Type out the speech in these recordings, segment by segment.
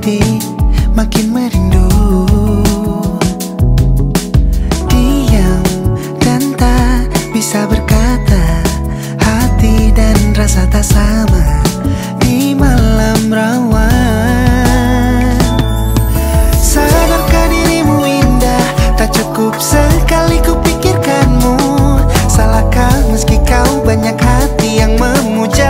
hati makin merindu. Diam dan tak bisa berkata, hati dan rasa tak sama di malam rawan. Sadarkah dirimu indah, tak cukup sekali ku pikirkanmu. Salahkah meski kau banyak hati yang memuja?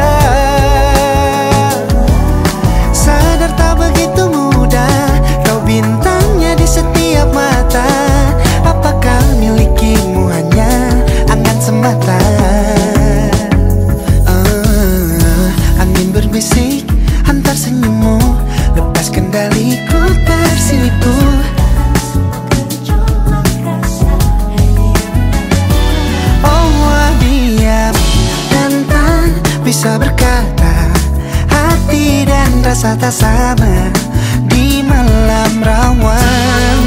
Sadar tak begitu mudah, kau bintangnya di setiap mata. Apakah milikimu hanya angan semata? Angin berbisik antar senyummu, lepas kendaliku tersilipku. Oh diam dan tak bisa berkata, hati dan rasa tak sama di malam rawan.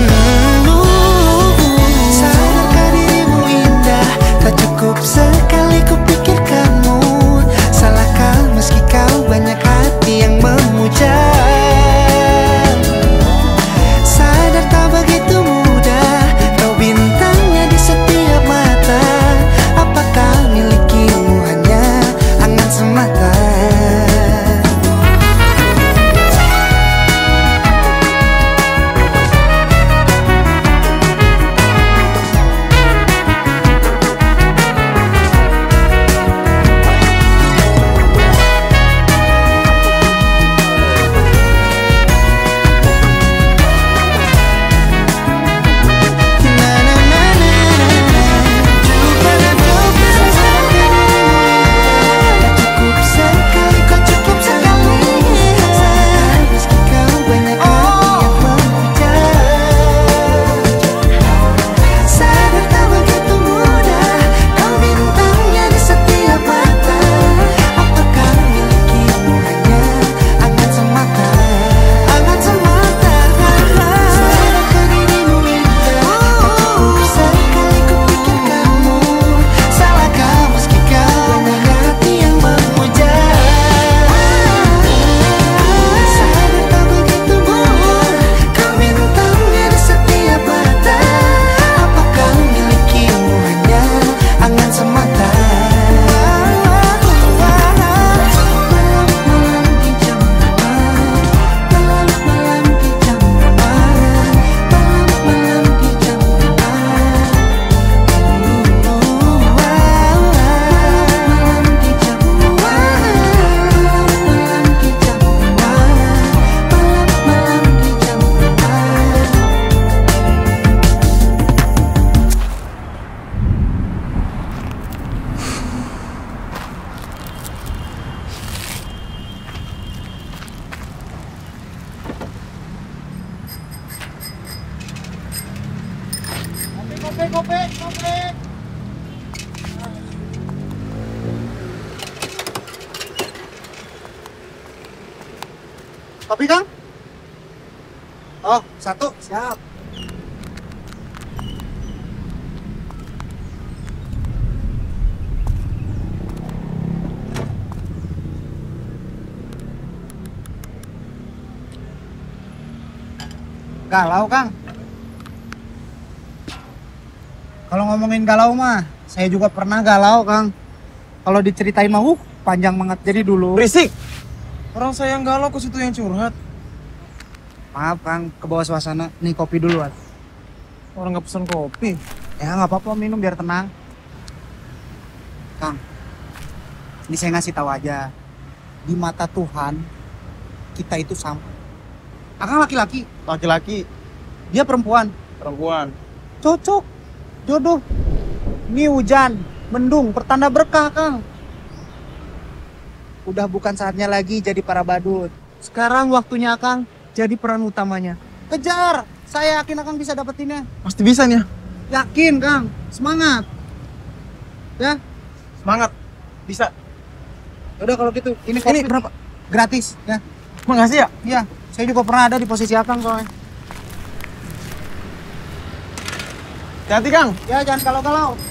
Sadarkah dirimu indah, tak cukup sekali ku pikirkanmu. Salahkah meski kau banyak hati yang memuja? Sadar tak begitu mudah, kau bintangnya di setiap mata. Apakah milikimu hanya angan semata? Kopi. Kopi, Kang? Oh, satu. Siap. Galau, Kang? Kalau ngomongin galau mah, saya juga pernah galau, Kang. Kalau diceritain mah, panjang banget. Jadi dulu. Berisik! Orang saya yang galau, ke situ yang curhat. Maaf, Kang, ke bawah suasana. Nih kopi dulu, Wat. Orang nggak pesan kopi. Ya nggak apa-apa, minum biar tenang. Kang, ini saya ngasih tahu aja. Di mata Tuhan, kita itu sama. Akang laki-laki, Laki-laki, dia perempuan. perempuan. Cocok. Jodoh. Ini hujan, mendung, pertanda berkah, Kang. Udah bukan saatnya lagi jadi para badut. Sekarang waktunya Kang jadi peran utamanya. Kejar, saya yakin Kang bisa dapetinnya. Pasti bisa nih ya. Yakin, Kang. Semangat. Ya, Semangat. Bisa. udah kalau gitu. Ini kopi berapa? gratis, ya. Makasih ya. Iya, saya juga pernah ada di posisi Kang soalnya. Hati-hati, Kang. Ya, jangan kalau-kalau.